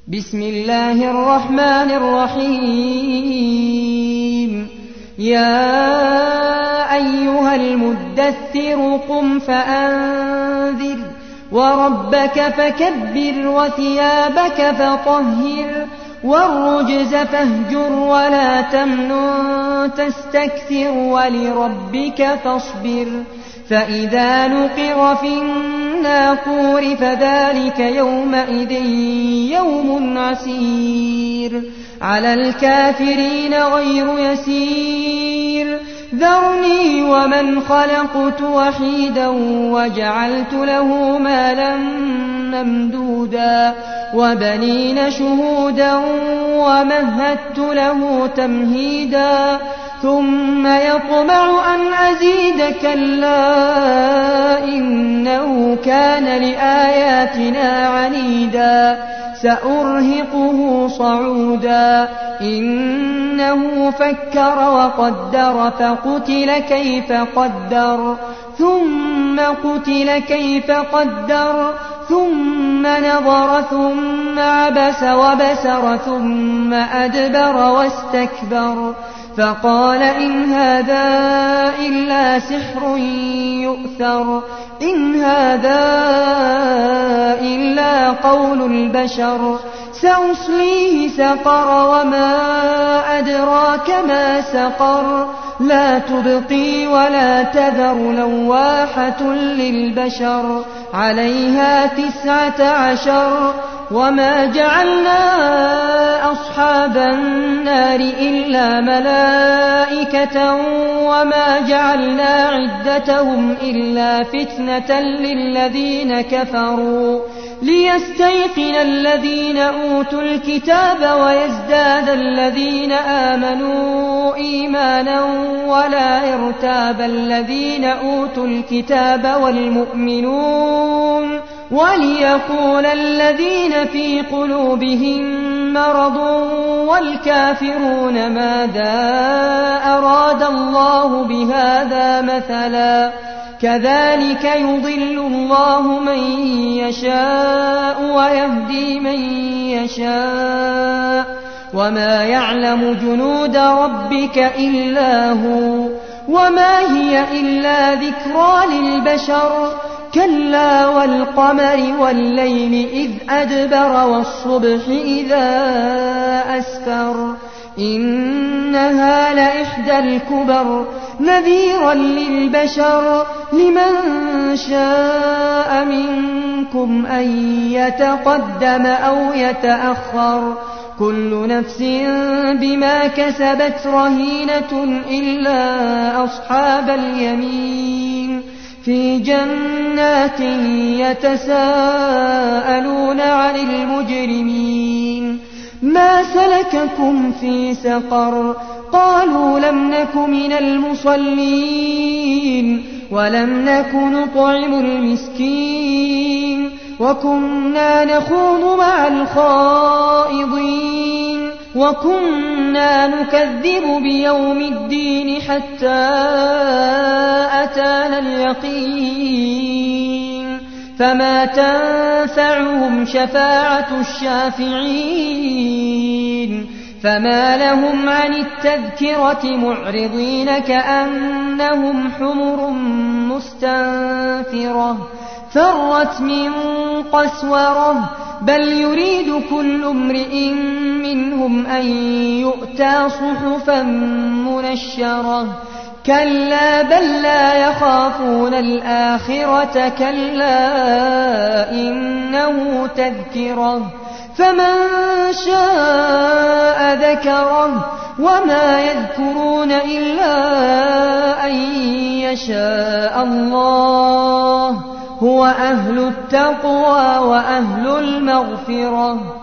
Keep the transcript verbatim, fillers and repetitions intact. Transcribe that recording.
بسم الله الرحمن الرحيم يا أيها المدثر قم فأنذر وربك فكبر وثيابك فطهر والرجز فاهجر ولا تمنن تستكثر ولربك فاصبر فإذا نقر في الناقور فذلك يومئذ يوم عسير على الكافرين غير يسير ذرني ومن خلقت وحيدا وجعلت له مالا ممدودا وبنين شهودا ومهدت له تمهيدا ثم يطمع أن أزيد كلا إنه كان لآياتنا عنيدا سأرهقه صعودا إنه فكر وقدر فقتل كيف قدر ثم قتل كيف قدر ثم نظر ثم عبس وبسر ثم أدبر واستكبر فقال إن هذا إلا سحر يؤثر إن هذا إلا قول البشر سأصليه سقر وما أدراك ما سقر لا تبقي ولا تذر لواحة للبشر عليها تسعة عشر وما جعلنا أصحاب النار إلا ملائكة وما جعلنا عدتهم إلا فتنة للذين كفروا ليستيقن الذين أوتوا الكتاب ويزداد الذين آمنوا إيمانا ولا يرتاب الذين أوتوا الكتاب والمؤمنون وليقول الذين في قلوبهم مرض والكافرون ماذا أراد الله بهذا مثلا كذلك يضل الله من يشاء ويهدي من يشاء وما يعلم جنود ربك إلا هو وما هي إلا ذكرى للبشر كلا والقمر والليل إذ أدبر والصبح إذا أسفر إنها لإحدى الكبر نذيرا للبشر لمن شاء منكم أن يتقدم أو يتأخر كل نفس بما كسبت رهينة إلا أصحاب اليمين في جنات يتساءلون عن المجرمين ما سلككم في سقر قالوا لم نك من المصلين ولم نك نطعم المسكين وكنا نخوض مع الخائضين وكنا نكذب بيوم الدين حتى أتانا اليقين فما تنفعهم شفاعة الشافعين فما لهم عن التذكرة معرضين كأنهم حمر مستنفرة فرت من قسورة بل يريد كل امرئ منهم أن يؤتى صحفا منشرة كلا بل لا يخافون الآخرة كلا إنه تذكرة فمن شاء ذكره وما يذكرون إلا أن يشاء الله هو أهل التقوى وأهل المغفرة